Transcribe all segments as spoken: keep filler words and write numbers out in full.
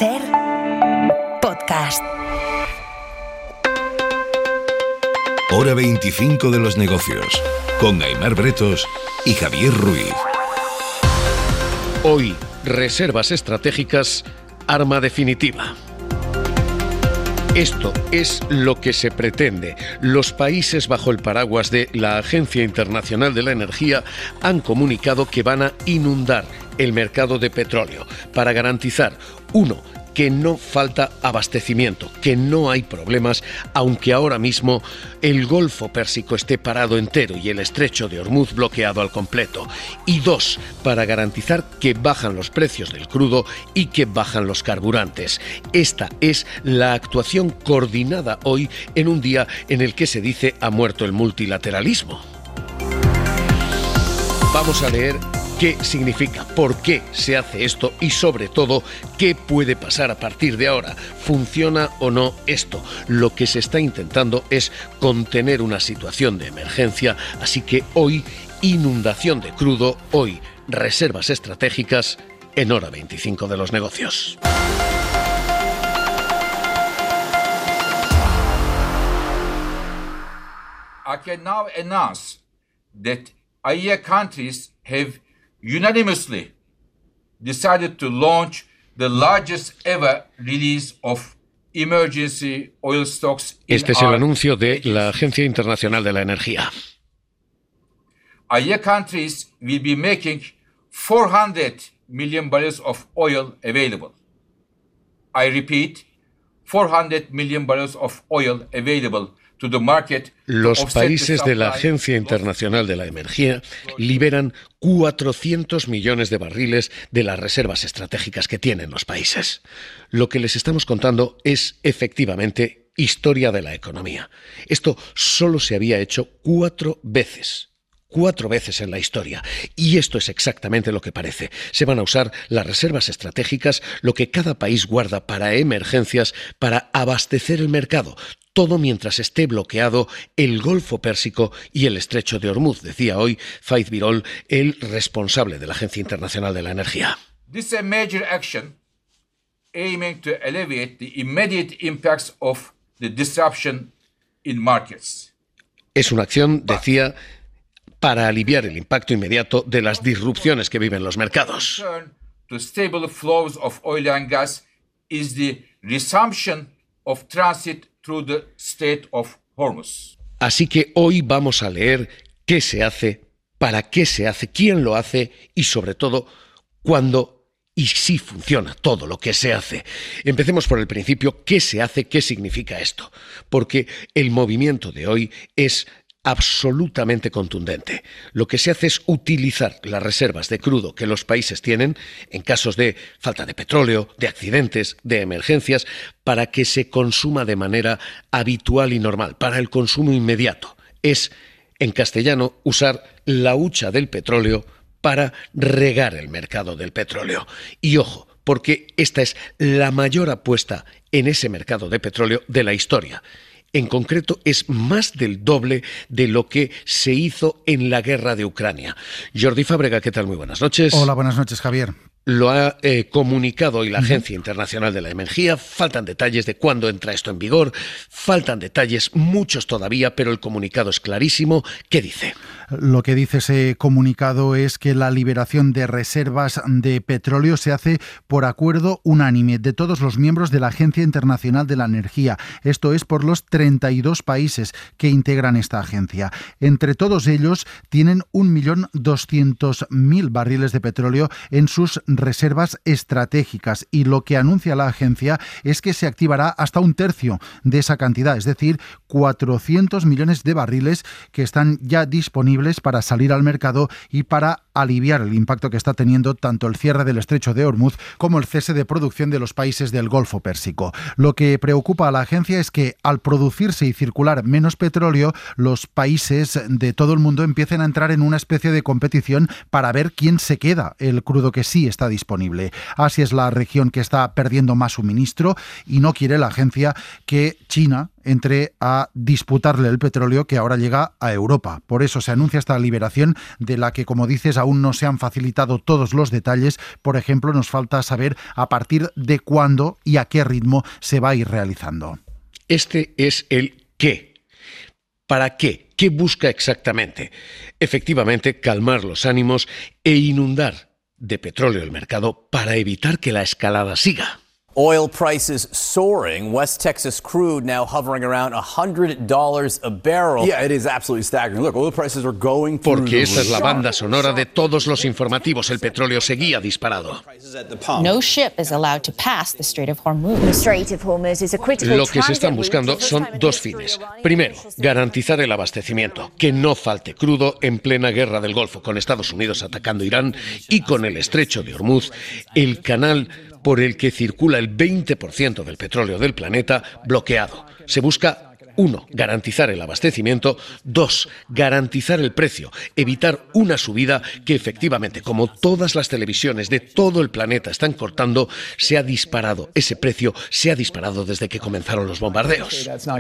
Ser podcast. Hora veinticinco de los negocios, con Aimar Bretos y Javier Ruiz. Hoy, reservas estratégicas, arma definitiva. Esto es lo que se pretende. Los países bajo el paraguas de la Agencia Internacional de la Energía han comunicado que van a inundar el mercado de petróleo para garantizar, uno, que no falta abastecimiento, que no hay problemas, aunque ahora mismo el Golfo Pérsico esté parado entero y el Estrecho de Hormuz bloqueado al completo. Y dos, para garantizar que bajan los precios del crudo y que bajan los carburantes. Esta es la actuación coordinada hoy en un día en el que se dice ha muerto el multilateralismo. Vamos a leer qué significa, por qué se hace esto y, sobre todo, qué puede pasar a partir de ahora. ¿Funciona o no esto? Lo que se está intentando es contener una situación de emergencia, así que hoy, inundación de crudo, hoy, reservas estratégicas en Hora veinticinco de los negocios. I can now announce that A E A countries have unanimously decided to launch the largest ever release of emergency oil stocks in Este es el our anuncio de la Agencia Internacional de la Energía. A E A countries will be making four hundred million barrels of oil available. I repeat, four hundred million barrels of oil available. Los países de la Agencia Internacional de la Energía liberan cuatrocientos millones de barriles de las reservas estratégicas que tienen los países. Lo que les estamos contando es efectivamente historia de la economía. Esto solo se había hecho cuatro veces. Cuatro veces en la historia. Y esto es exactamente lo que parece. Se van a usar las reservas estratégicas, lo que cada país guarda para emergencias, para abastecer el mercado. Todo mientras esté bloqueado el Golfo Pérsico y el Estrecho de Hormuz, decía hoy Faith Birol, el responsable de la Agencia Internacional de la Energía. This is a major action aiming to alleviate the immediate impacts of the disruption in markets. Es una acción, decía, para aliviar el impacto inmediato de las disrupciones que viven los mercados. To stable flows of oil and gas is the resumption of transit through the Strait of Hormuz. Así que hoy vamos a leer qué se hace, para qué se hace, quién lo hace y, sobre todo, cuándo y si funciona todo lo que se hace. Empecemos por el principio. ¿Qué se hace? ¿Qué significa esto? Porque el movimiento de hoy es absolutamente contundente. Lo que se hace es utilizar las reservas de crudo que los países tienen en casos de falta de petróleo, de accidentes, de emergencias, para que se consuma de manera habitual y normal, para el consumo inmediato. Es, en castellano, usar la hucha del petróleo para regar el mercado del petróleo. Y ojo, porque esta es la mayor apuesta en ese mercado de petróleo de la historia. En concreto, es más del doble de lo que se hizo en la guerra de Ucrania. Jordi Fábrega, ¿qué tal? Muy buenas noches. Hola, buenas noches, Javier. Lo ha eh, comunicado hoy la Agencia Internacional de la Energía. Faltan detalles de cuándo entra esto en vigor. Faltan detalles, muchos todavía, pero el comunicado es clarísimo. ¿Qué dice? Lo que dice ese comunicado es que la liberación de reservas de petróleo se hace por acuerdo unánime de todos los miembros de la Agencia Internacional de la Energía. Esto es por los treinta y dos países que integran esta agencia. Entre todos ellos tienen un millón doscientos mil barriles de petróleo en sus reservas estratégicas, y lo que anuncia la agencia es que se activará hasta un tercio de esa cantidad, es decir, cuatrocientos millones de barriles que están ya disponibles para salir al mercado y para aliviar el impacto que está teniendo tanto el cierre del Estrecho de Hormuz como el cese de producción de los países del Golfo Pérsico. Lo que preocupa a la agencia es que al producirse y circular menos petróleo, los países de todo el mundo empiecen a entrar en una especie de competición para ver quién se queda el crudo que sí está está disponible. Asia es la región que está perdiendo más suministro y no quiere la agencia que China entre a disputarle el petróleo que ahora llega a Europa. Por eso se anuncia esta liberación de la que, como dices, aún no se han facilitado todos los detalles. Por ejemplo, nos falta saber a partir de cuándo y a qué ritmo se va a ir realizando. Este es el qué. ¿Para qué? ¿Qué busca exactamente? Efectivamente, calmar los ánimos e inundar de petróleo el mercado para evitar que la escalada siga. Oil prices soaring. West Texas crude now hovering around one hundred dollars a barrel. Yeah, it is absolutely staggering. Look, oil prices are going through the roof. Porque esta es la banda sonora de todos los informativos. El petróleo seguía disparado. No ship is allowed to pass the Strait of Hormuz. The Strait of Hormuz is a critical Lo que se están buscando son dos fines. Primero, garantizar el abastecimiento, que no falte crudo en plena guerra del Golfo, con Estados Unidos atacando Irán y con el estrecho de Hormuz, el canal por el que circula el veinte por ciento del petróleo del planeta, bloqueado. Se busca, uno, garantizar el abastecimiento, dos, garantizar el precio, evitar una subida que efectivamente, como todas las televisiones de todo el planeta están cortando, se ha disparado. Ese precio se ha disparado desde que comenzaron los bombardeos. Esto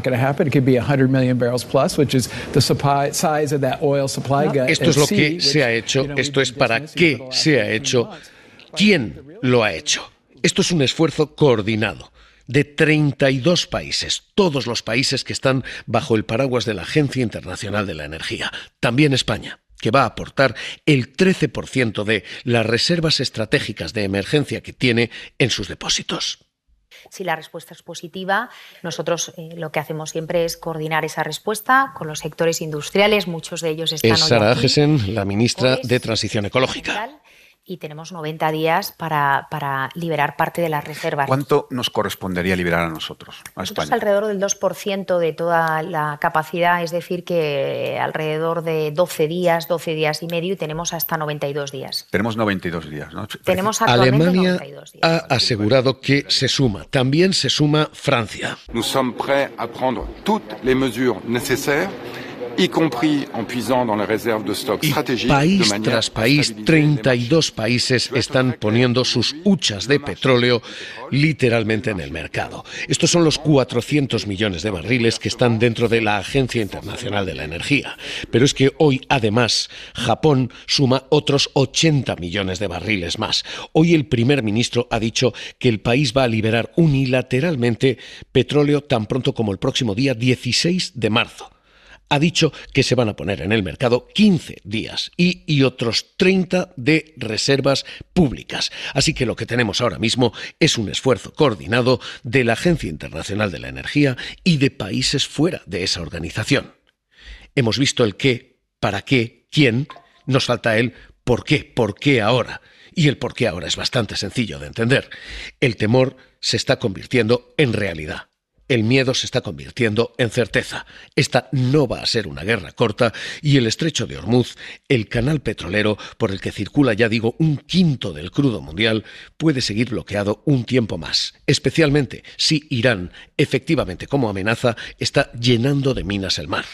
es lo que se ha hecho, esto es para qué se ha hecho, quién lo ha hecho. Esto es un esfuerzo coordinado de treinta y dos países, todos los países que están bajo el paraguas de la Agencia Internacional de la Energía, también España, que va a aportar el trece por ciento de las reservas estratégicas de emergencia que tiene en sus depósitos. Si la respuesta es positiva, nosotros eh, lo que hacemos siempre es coordinar esa respuesta con los sectores industriales, muchos de ellos están es hoy Sara aquí. Agesen, la ministra de Transición Ecológica. Y tenemos noventa días para, para liberar parte de las reservas. ¿Cuánto nos correspondería liberar a nosotros, a Nosotros España? alrededor del dos por ciento de toda la capacidad, es decir, que alrededor de doce días, doce días y medio, y tenemos hasta noventa y dos días. Tenemos noventa y dos días, ¿no? Tenemos actualmente Alemania noventa y dos días. ha asegurado que se suma. También se suma Francia. Nous sommes prêts à prendre toutes les mesures nécessaires, y compris en puisant dans les réserves de stock stratégiques. País tras país, treinta y dos países están poniendo sus huchas de petróleo literalmente en el mercado. Estos son los cuatrocientos millones de barriles que están dentro de la Agencia Internacional de la Energía. Pero es que hoy, además, Japón suma otros ochenta millones de barriles más. Hoy el primer ministro ha dicho que el país va a liberar unilateralmente petróleo tan pronto como el próximo día dieciséis de marzo. Ha dicho que se van a poner en el mercado quince días y, y otros treinta de reservas públicas. Así que lo que tenemos ahora mismo es un esfuerzo coordinado de la Agencia Internacional de la Energía y de países fuera de esa organización. Hemos visto el qué, para qué, quién, nos falta el por qué, por qué ahora. Y el por qué ahora es bastante sencillo de entender. El temor se está convirtiendo en realidad. El miedo se está convirtiendo en certeza. Esta no va a ser una guerra corta y el estrecho de Hormuz, el canal petrolero por el que circula, ya digo, un quinto del crudo mundial, puede seguir bloqueado un tiempo más, especialmente si Irán, efectivamente como amenaza, está llenando de minas el mar.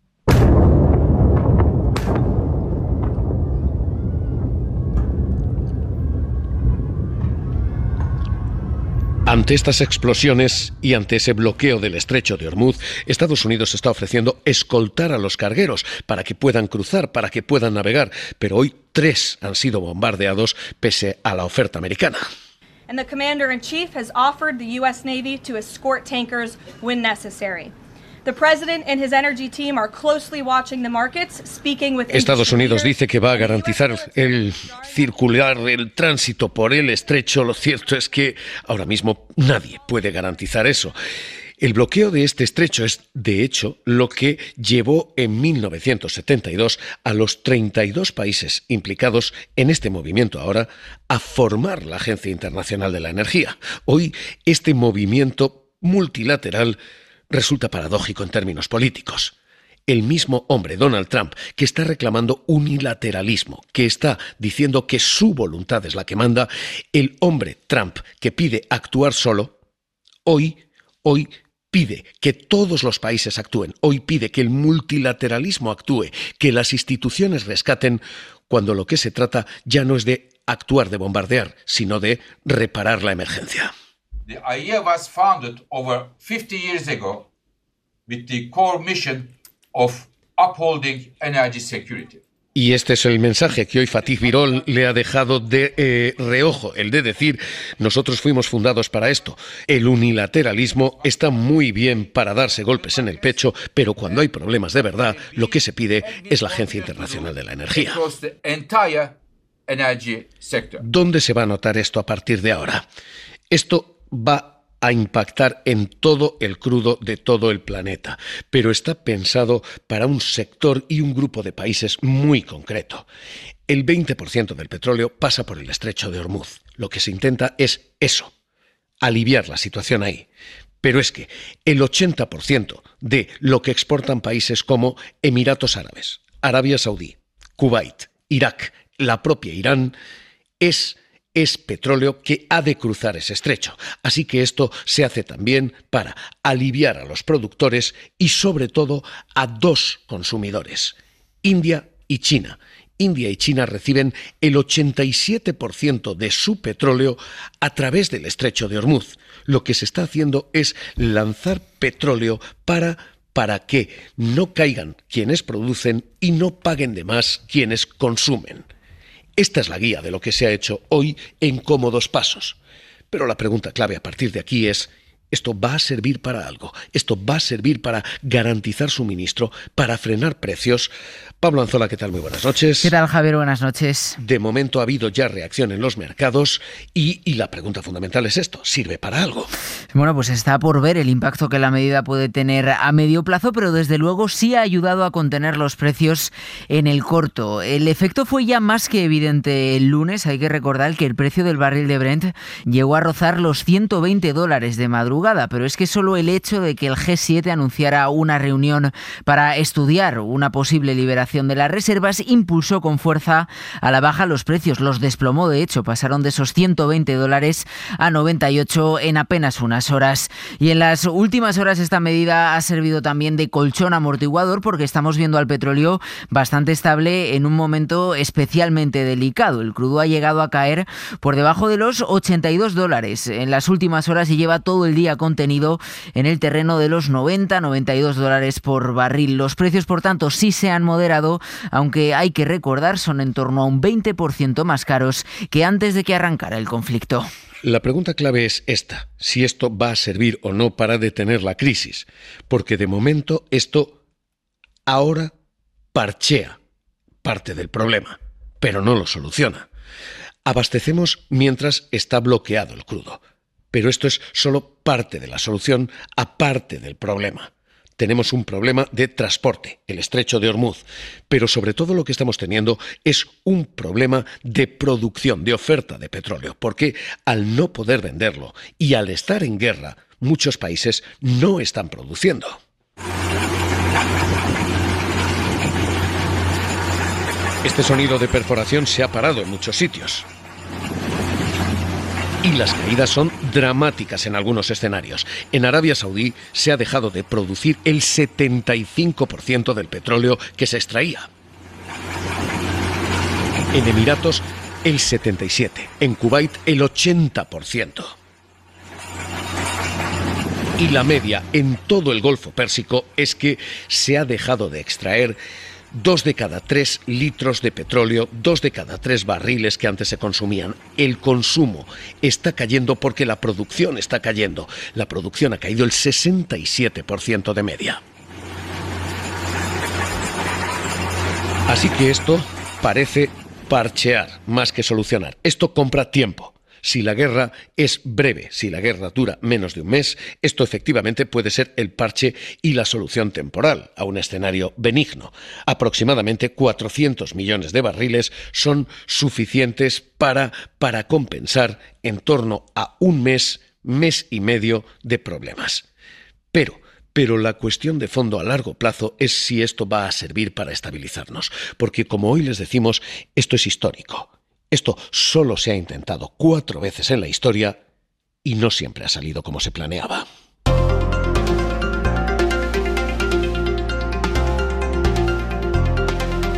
Ante estas explosiones y ante ese bloqueo del estrecho de Hormuz, Estados Unidos está ofreciendo escoltar a los cargueros para que puedan cruzar, para que puedan navegar, pero hoy tres han sido bombardeados pese a la oferta americana. And the Commander-in-Chief has offered the U S Navy to escort tankers when necessary. The President and his energy team are closely watching the markets, speaking with Estados Unidos dice que va a garantizar el circular, el tránsito por el estrecho. Lo cierto es que ahora mismo nadie puede garantizar eso. El bloqueo de este estrecho es, de hecho, lo que llevó en mil novecientos setenta y dos a los treinta y dos países implicados en este movimiento ahora a formar la Agencia Internacional de la Energía. Hoy, este movimiento multilateral resulta paradójico en términos políticos. El mismo hombre, Donald Trump, que está reclamando unilateralismo, que está diciendo que su voluntad es la que manda, el hombre Trump que pide actuar solo, hoy, hoy pide que todos los países actúen, hoy pide que el multilateralismo actúe, que las instituciones rescaten, cuando lo que se trata ya no es de actuar, de bombardear, sino de reparar la emergencia. The I A E A was founded over fifty years ago with the core mission of upholding energy security. Y este es el mensaje que hoy Fatih Birol le ha dejado de eh, reojo, el de decir, nosotros fuimos fundados para esto. El unilateralismo está muy bien para darse golpes en el pecho, pero cuando hay problemas de verdad, lo que se pide es la Agencia Internacional de la Energía. ¿Dónde se va a notar esto a partir de ahora? Esto va a impactar en todo el crudo de todo el planeta, pero está pensado para un sector y un grupo de países muy concreto. El veinte por ciento del petróleo pasa por el estrecho de Hormuz. Lo que se intenta es eso, aliviar la situación ahí. Pero es que el ochenta por ciento de lo que exportan países como Emiratos Árabes, Arabia Saudí, Kuwait, Irak, la propia Irán, es es petróleo que ha de cruzar ese estrecho. Así que esto se hace también para aliviar a los productores y sobre todo a dos consumidores, India y China. India y China reciben el ochenta y siete por ciento de su petróleo a través del estrecho de Hormuz. Lo que se está haciendo es lanzar petróleo para, para que no caigan quienes producen y no paguen de más quienes consumen. Esta es la guía de lo que se ha hecho hoy en cómodos pasos. Pero la pregunta clave a partir de aquí es, ¿esto va a servir para algo? ¿Esto va a servir para garantizar suministro, para frenar precios? Pablo Anzola, ¿qué tal? Muy buenas noches. ¿Qué tal, Javier? Buenas noches. De momento ha habido ya reacción en los mercados y, y la pregunta fundamental es esto, ¿sirve para algo? Bueno, pues está por ver el impacto que la medida puede tener a medio plazo, pero desde luego sí ha ayudado a contener los precios en el corto. El efecto fue ya más que evidente el lunes. Hay que recordar que el precio del barril de Brent llegó a rozar los ciento veinte dólares de madrugada, pero es que solo el hecho de que el G siete anunciara una reunión para estudiar una posible liberación de las reservas impulsó con fuerza a la baja los precios. Los desplomó, de hecho, pasaron de esos ciento veinte dólares a noventa y ocho en apenas unas horas. Y en las últimas horas esta medida ha servido también de colchón amortiguador porque estamos viendo al petróleo bastante estable en un momento especialmente delicado. El crudo ha llegado a caer por debajo de los ochenta y dos dólares en las últimas horas y lleva todo el día contenido en el terreno de los noventa, noventa y dos dólares por barril. Los precios, por tanto, sí se han moderado, aunque hay que recordar son en torno a un veinte por ciento más caros que antes de que arrancara el conflicto. La pregunta clave es esta, si esto va a servir o no para detener la crisis, porque de momento esto ahora parchea parte del problema, pero no lo soluciona. Abastecemos mientras está bloqueado el crudo, pero esto es solo parte de la solución, aparte del problema. Tenemos un problema de transporte, el estrecho de Hormuz, pero sobre todo lo que estamos teniendo es un problema de producción, de oferta de petróleo, porque al no poder venderlo y al estar en guerra, muchos países no están produciendo. Este sonido de perforación se ha parado en muchos sitios. Y las caídas son dramáticas en algunos escenarios. En Arabia Saudí se ha dejado de producir el setenta y cinco por ciento del petróleo que se extraía. En Emiratos, el setenta y siete por ciento. En Kuwait, el ochenta por ciento. Y la media en todo el Golfo Pérsico es que se ha dejado de extraer Dos de cada tres litros de petróleo, dos de cada tres barriles que antes se consumían. El consumo está cayendo porque la producción está cayendo. La producción ha caído el sesenta y siete por ciento de media. Así que esto parece parchear más que solucionar. Esto compra tiempo. Si la guerra es breve, si la guerra dura menos de un mes, esto efectivamente puede ser el parche y la solución temporal a un escenario benigno. Aproximadamente cuatrocientos millones de barriles son suficientes para, para compensar en torno a un mes, mes y medio de problemas. Pero... Pero la cuestión de fondo a largo plazo es si esto va a servir para estabilizarnos, porque como hoy les decimos, esto es histórico. Esto solo se ha intentado cuatro veces en la historia y no siempre ha salido como se planeaba.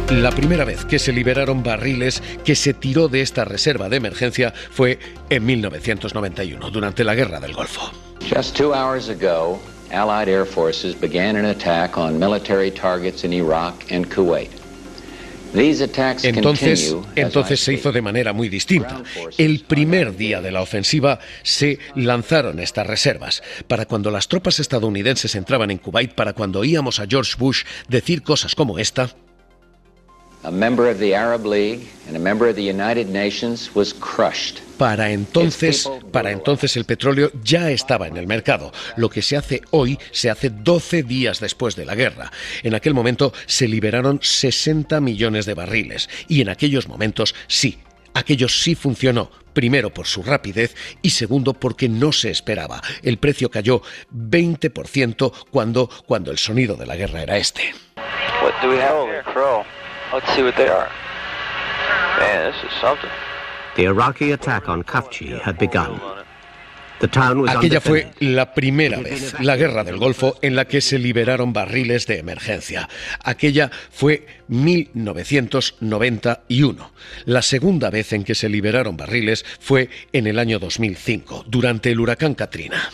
La primera vez que se liberaron barriles, que se tiró de esta reserva de emergencia, fue en mil novecientos noventa y uno, durante la Guerra del Golfo. Just two hours ago, Allied air forces began an attack on military targets in Iraq and Kuwait. These attacks Entonces, continue as entonces I se hizo de manera muy distinta. El primer día de la ofensiva se lanzaron estas reservas. Para cuando las tropas estadounidenses entraban en Kuwait, para cuando oíamos a George Bush decir cosas como esta: A member of the Arab League and a member of the United Nations was crushed. Para entonces, para entonces el petróleo ya estaba en el mercado. Lo que se hace hoy se hace doce días después de la guerra. En aquel momento se liberaron sesenta millones de barriles y en aquellos momentos sí, aquello sí funcionó. Primero por su rapidez y segundo porque no se esperaba. El precio cayó veinte por ciento cuando, cuando el sonido de la guerra era este. What do we have over here? Let's see what they are. Man, this is something. The Iraqi attack on Kafji had begun. The town was Aquella fue la primera vez, la Guerra del Golfo, en la que se liberaron barriles de emergencia. Aquella fue mil novecientos noventa y uno. La segunda vez en que se liberaron barriles fue en el año dos mil cinco, durante el huracán Katrina.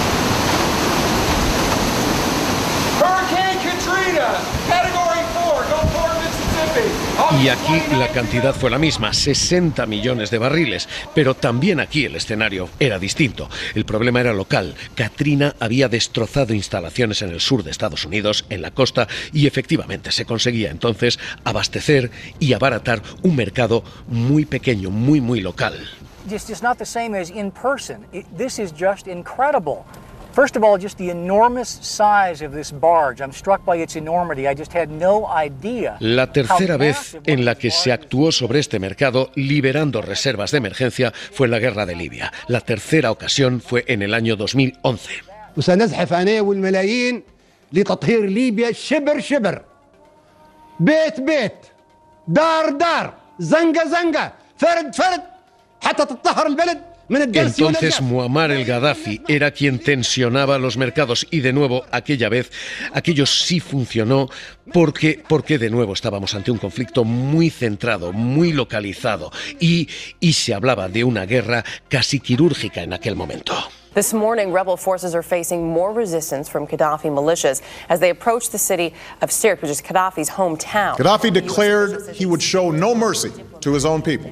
Y aquí la cantidad fue la misma, sesenta millones de barriles, pero también aquí el escenario era distinto. El problema era local. Katrina había destrozado instalaciones en el sur de Estados Unidos, en la costa, y efectivamente se conseguía entonces abastecer y abaratar un mercado muy pequeño, muy, muy local. It's just not the same as in person. It, this is just incredible. First of all, just the enormous size of this barge. I'm struck by its enormity. I just had no idea. La tercera vez en la que se actuó sobre este mercado liberando reservas de emergencia fue en la guerra de Libia. La tercera ocasión fue en el año dos mil once. وسنزحف أنا والملايين لتطهير ليبيا شبر شبر. بيت بيت. دار دار. زنقة زنقة. فرد فرد. حتى تطهر البلد. Entonces Muammar el Gaddafi era quien tensionaba los mercados y de nuevo aquella vez aquello sí funcionó porque, porque de nuevo estábamos ante un conflicto muy centrado, muy localizado y, y se hablaba de una guerra casi quirúrgica en aquel momento. This morning, rebel forces are facing more resistance from Gaddafi militias as they approach the city of Sirte, which is Gaddafi's hometown. Gaddafi declared he would show no mercy to his own people.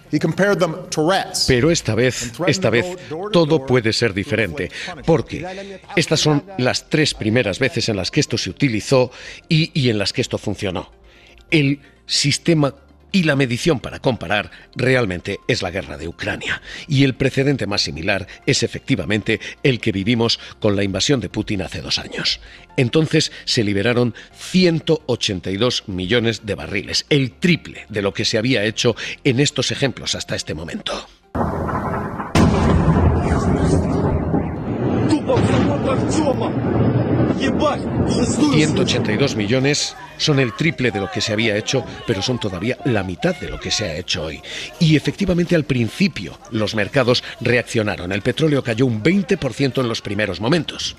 Pero esta vez, esta vez, todo puede ser diferente, porque estas son las tres primeras veces en las que esto se utilizó y, y en las que esto funcionó. El sistema y la medición para comparar realmente es la guerra de Ucrania. Y el precedente más similar es efectivamente el que vivimos con la invasión de Putin hace dos años. Entonces se liberaron ciento ochenta y dos millones de barriles, el triple de lo que se había hecho en estos ejemplos hasta este momento. ciento ochenta y dos millones son el triple de lo que se había hecho, pero son todavía la mitad de lo que se ha hecho hoy. Y efectivamente al principio los mercados reaccionaron. El petróleo cayó un veinte por ciento en los primeros momentos.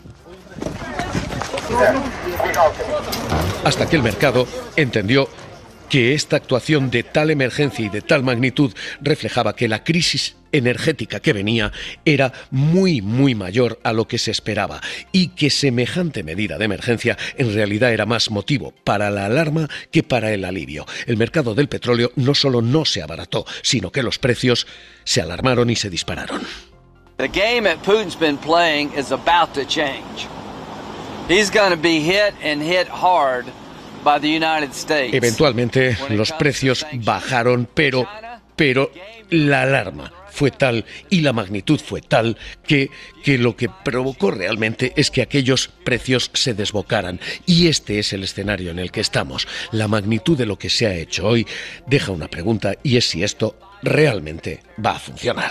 Hasta que el mercado entendió que esta actuación de tal emergencia y de tal magnitud reflejaba que la crisis energética que venía era muy, muy mayor a lo que se esperaba y que semejante medida de emergencia en realidad era más motivo para la alarma que para el alivio. El mercado del petróleo no solo no se abarató, sino que los precios se alarmaron y se dispararon. The game that Putin's been playing is about to change. He's going to be hit and hit hard by the United States. Eventualmente los precios bajaron, pero, pero la alarma fue tal y la magnitud fue tal que, que lo que provocó realmente es que aquellos precios se desbocaran. Y este es el escenario en el que estamos. La magnitud de lo que se ha hecho hoy deja una pregunta y es si esto realmente va a funcionar.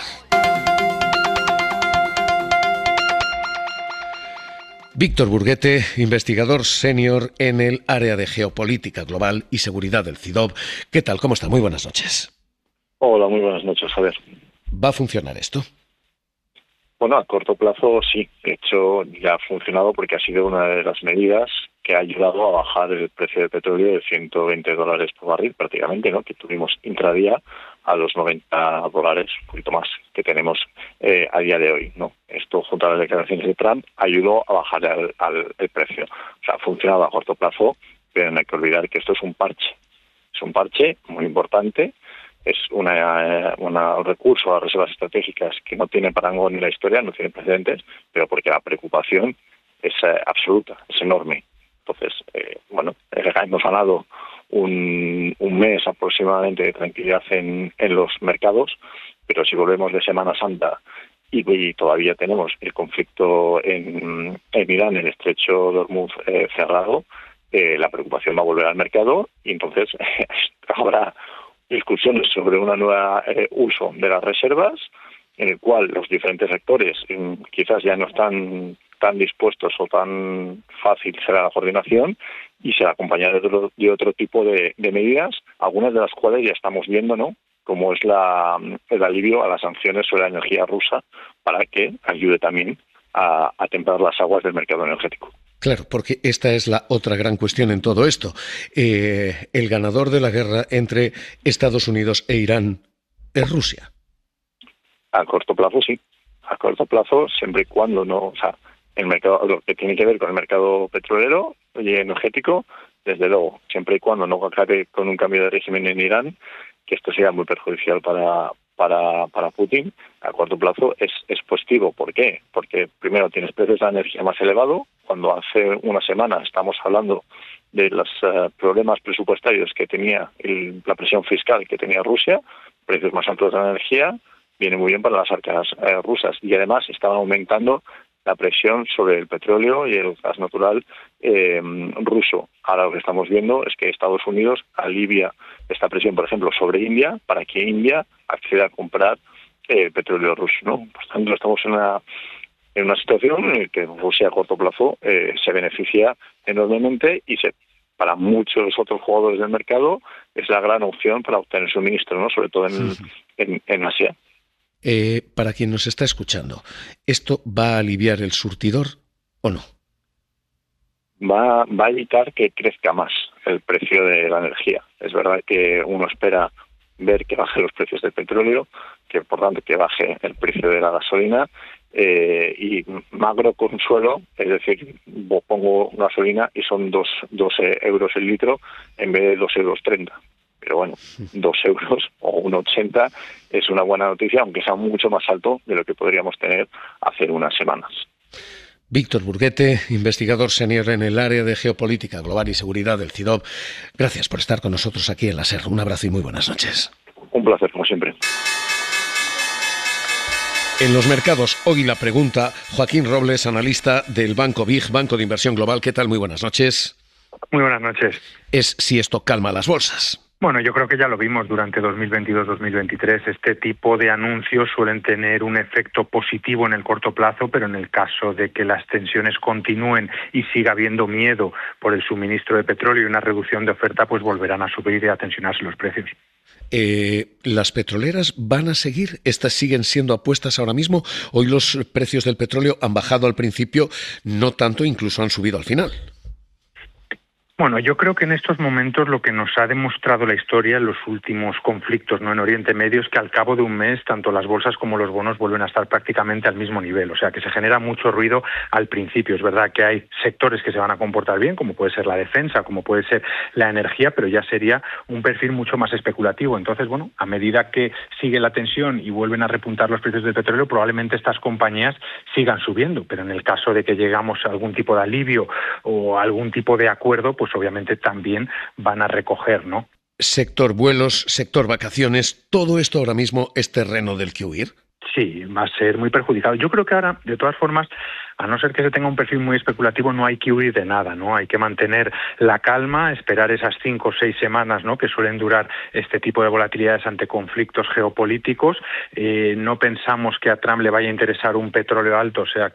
Víctor Burguete, investigador senior en el área de geopolítica global y seguridad del C I D O B. ¿Qué tal? ¿Cómo está? Muy buenas noches. Hola, muy buenas noches, Javier. ¿Va a funcionar esto? Bueno, a corto plazo sí. De hecho, ya ha funcionado porque ha sido una de las medidas que ha ayudado a bajar el precio del petróleo de ciento veinte dólares por barril prácticamente, ¿no? Que tuvimos intradía a los noventa dólares, un poquito más, que tenemos eh, a día de hoy, ¿no? Esto, junto a las declaraciones de Trump, ayudó a bajar el, al, el precio. O sea, ha funcionado a corto plazo, pero no hay que olvidar que esto es un parche. Es un parche muy importante, es una, una, un recurso a las reservas estratégicas que no tiene parangón en la historia, no tiene precedentes, pero porque la preocupación es eh, absoluta, es enorme. Entonces, eh, bueno, hemos ganado un, un mes aproximadamente de tranquilidad en, en los mercados, pero si volvemos de Semana Santa y, y todavía tenemos el conflicto en, en Irán, el estrecho de Hormuz eh, cerrado, eh, la preocupación va a volver al mercado y entonces habrá discusiones sobre una nueva eh, uso de las reservas, en el cual los diferentes sectores eh, quizás ya no están tan dispuestos o tan fácil será la coordinación y será acompañada de otro, de otro tipo de, de medidas, algunas de las cuales ya estamos viendo, ¿no? Como es la, el alivio a las sanciones sobre la energía rusa para que ayude también a, a temperar las aguas del mercado energético. Claro, porque esta es la otra gran cuestión en todo esto. Eh, el ganador de la guerra entre Estados Unidos e Irán es Rusia. A corto plazo, sí. A corto plazo, siempre y cuando no... O sea, el mercado, lo que tiene que ver con el mercado petrolero y energético, desde luego, siempre y cuando no acabe con un cambio de régimen en Irán, que esto sea muy perjudicial para para para Putin, a corto plazo es, es positivo. ¿Por qué? Porque primero tienes precios de la energía más elevados, cuando hace una semana estamos hablando de los uh, problemas presupuestarios que tenía, el, la presión fiscal que tenía Rusia, precios más altos de la energía, viene muy bien para las arcas uh, rusas, y además estaban aumentando la presión sobre el petróleo y el gas natural eh, ruso. Ahora lo que estamos viendo es que Estados Unidos alivia esta presión, por ejemplo, sobre India, para que India acceda a comprar eh, petróleo ruso, ¿no? Por tanto, estamos en una, en una situación en la que Rusia a corto plazo eh, se beneficia enormemente y se, para muchos otros jugadores del mercado es la gran opción para obtener suministro, ¿no? Sobre todo en, sí. en, en Asia. Eh, para quien nos está escuchando, ¿esto va a aliviar el surtidor o no? Va, va a evitar que crezca más el precio de la energía. Es verdad que uno espera ver que bajen los precios del petróleo, que por tanto que baje el precio de la gasolina, eh, y magro consuelo, es decir, pongo gasolina y son dos, doce euros el litro en vez de dos euros treinta. Pero bueno, dos euros o un ochenta es una buena noticia, aunque sea mucho más alto de lo que podríamos tener hace unas semanas. Víctor Burguete, investigador senior en el área de geopolítica global y seguridad del C I D O B. Gracias por estar con nosotros aquí en la SER. Un abrazo y muy buenas noches. Un placer, como siempre. En los mercados, hoy la pregunta, Joaquín Robles, analista del Banco B I G, Banco de Inversión Global. ¿Qué tal? Muy buenas noches. Muy buenas noches. Es si esto calma las bolsas. Bueno, yo creo que ya lo vimos durante dos mil veintidós dos mil veintitrés. Este tipo de anuncios suelen tener un efecto positivo en el corto plazo, pero en el caso de que las tensiones continúen y siga habiendo miedo por el suministro de petróleo y una reducción de oferta, pues volverán a subir y a tensionarse los precios. Eh, ¿Las petroleras van a seguir? ¿Estas siguen siendo apuestas ahora mismo? Hoy los precios del petróleo han bajado al principio, no tanto, incluso han subido al final. Bueno, yo creo que en estos momentos lo que nos ha demostrado la historia en los últimos conflictos, ¿no?, en Oriente Medio es que al cabo de un mes tanto las bolsas como los bonos vuelven a estar prácticamente al mismo nivel. O sea, que se genera mucho ruido al principio. Es verdad que hay sectores que se van a comportar bien, como puede ser la defensa, como puede ser la energía, pero ya sería un perfil mucho más especulativo. Entonces, bueno, a medida que sigue la tensión y vuelven a repuntar los precios del petróleo, probablemente estas compañías sigan subiendo. Pero en el caso de que llegamos a algún tipo de alivio o algún tipo de acuerdo, pues obviamente también van a recoger, ¿no? Sector vuelos, sector vacaciones, ¿todo esto ahora mismo es terreno del que huir? Sí, va a ser muy perjudicado. Yo creo que ahora, de todas formas, a no ser que se tenga un perfil muy especulativo, no hay que huir de nada, ¿no? Hay que mantener la calma, esperar esas cinco o seis semanas, ¿no?, que suelen durar este tipo de volatilidades ante conflictos geopolíticos. Eh, no pensamos que a Trump le vaya a interesar un petróleo alto, o sea que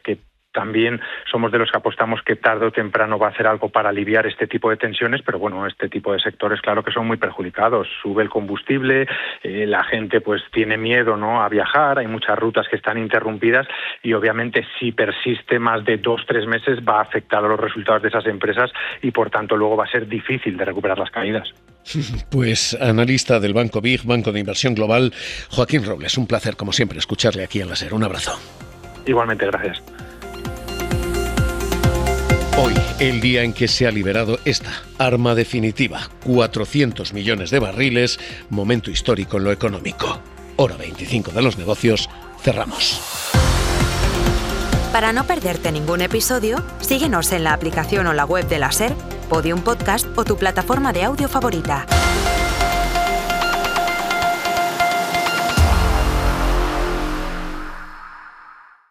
también somos de los que apostamos que tarde o temprano va a hacer algo para aliviar este tipo de tensiones, pero bueno, este tipo de sectores claro que son muy perjudicados. Sube el combustible, eh, la gente pues tiene miedo, ¿no?, a viajar, hay muchas rutas que están interrumpidas y obviamente si persiste más de dos, tres meses va a afectar a los resultados de esas empresas y por tanto luego va a ser difícil de recuperar las caídas. Pues analista del Banco B I G, Banco de Inversión Global, Joaquín Robles, un placer como siempre escucharle aquí en La SER. Un abrazo. Igualmente, gracias. Hoy, el día en que se ha liberado esta arma definitiva, cuatrocientos millones de barriles, momento histórico en lo económico. Hora veinticinco de los negocios, cerramos. Para no perderte ningún episodio, síguenos en la aplicación o la web de la SER, Podium Podcast o tu plataforma de audio favorita.